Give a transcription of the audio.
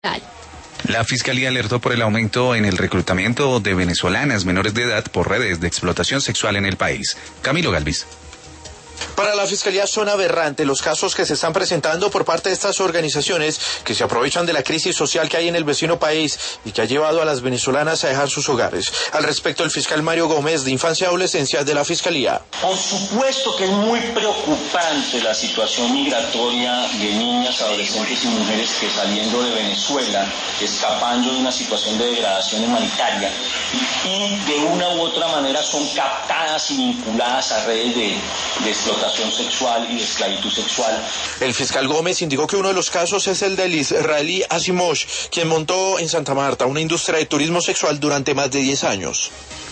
La Fiscalía alertó por el aumento en el reclutamiento de venezolanas menores de edad por redes de explotación sexual en el país. Camilo Galvis. Para la Fiscalía son aberrantes los casos que se están presentando por parte de estas organizaciones que se aprovechan de la crisis social que hay en el vecino país y que ha llevado a las venezolanas a dejar sus hogares. Al respecto, el fiscal Mario Gómez, de Infancia y Adolescencia de la Fiscalía. Por supuesto que es muy preocupante la situación migratoria de niñas, adolescentes y mujeres que saliendo de Venezuela, escapando de una situación de degradación humanitaria y de una u otra manera son captadas y vinculadas a redes de explotación sexual y de esclavitud sexual. El fiscal Gómez indicó que uno de los casos es el del israelí Asimosh, quien montó en Santa Marta una industria de turismo sexual durante más de 10 años.